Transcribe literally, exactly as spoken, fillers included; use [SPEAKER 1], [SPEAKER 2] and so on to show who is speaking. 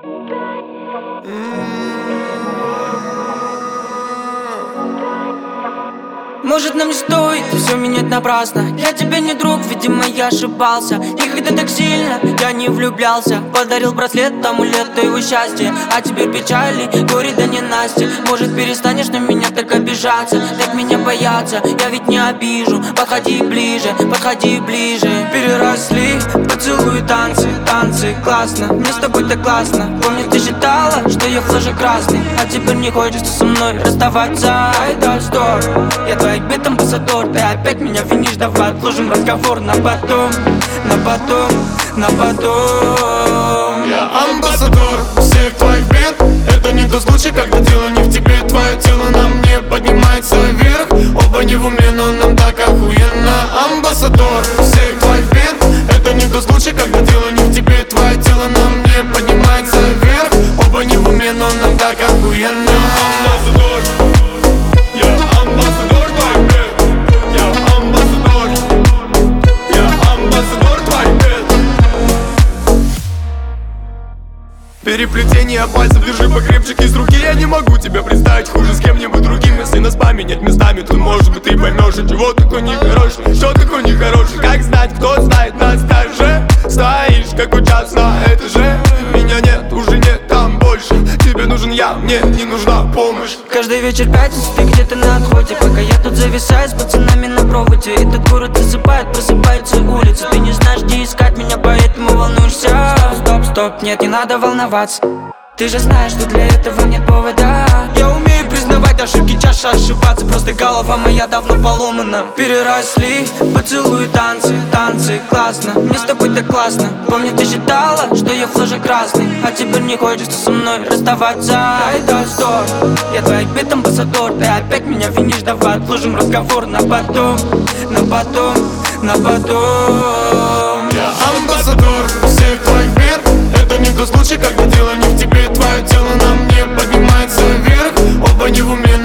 [SPEAKER 1] Может, нам не стоит все менять напрасно. Я тебе не друг, видимо, я ошибался. Никогда так сильно я не влюблялся. Подарил браслет, амулет твоего счастья. А теперь печали, горе да ненастья. Может, перестанешь на меня так обижаться, так меня бояться, я ведь не обижу. Подходи ближе, подходи ближе. Переросли поцелуи, танцы, танцы, классно. Мне с тобой так классно. Помню, ты считала, что я флажок красный, а теперь не хочется со мной расставаться. Ай да стоп, я твой бит-амбассадор. Ты опять меня винишь, давай отложим разговор на потом, на потом, на потом.
[SPEAKER 2] Я амбассадор всех твоих бед. Это не тот случай, когда дело не в тебе. Твое тело на мне поднимается вверх. Оба не в уме, но нам так охуенно. Амбассадор всех твоих бед. Это не тот случай, когда дело не в тебе. Твое тело на мне поднимается вверх. Оба не в уме, но нам так охуенно. Амбассадор, я амбассадор твоих бед. Я амбассадор, я амбассадор твоих бед. Переплетение пальцев, держи покрепче из руки. Я не могу тебя представить хуже с кем-нибудь другим. Если нас поменять местами, то может быть ты поймешь, чего такой нехороший, что такой нехороший. Как знать, кто знает нас даже. Стоишь, как у час на этаже. Меня нет, уже нет там больше. Тебе нужен я, мне не нужна помощь.
[SPEAKER 1] Каждый вечер пятница, ты где-то на отходе, пока я тут зависаю с пацанами на проводе. Этот город засыпает, просыпаются улицы. Ты не знаешь, где искать меня, поэтому волнуешься. Стоп, стоп, стоп, нет, не надо волноваться. Ты же знаешь, что для этого нет повода. Я умею признавать ошибки, чаще ошибаться. Просто голова моя давно поломана. Переросли поцелуи, танцы, танцы, классно. Мне с тобой так классно. Помню, ты считала, что я флажок красный, а теперь не хочется со мной расставаться. Ай да стоп, я твой бит-амбассадор. Ты опять меня винишь, давай отложим разговор на потом, на потом, на потом.
[SPEAKER 2] Я амбассадор всех твоих бед. Это не тот случай, когда дело не в тебе. Твое тело на мне поднимается вверх. Оба не в уме,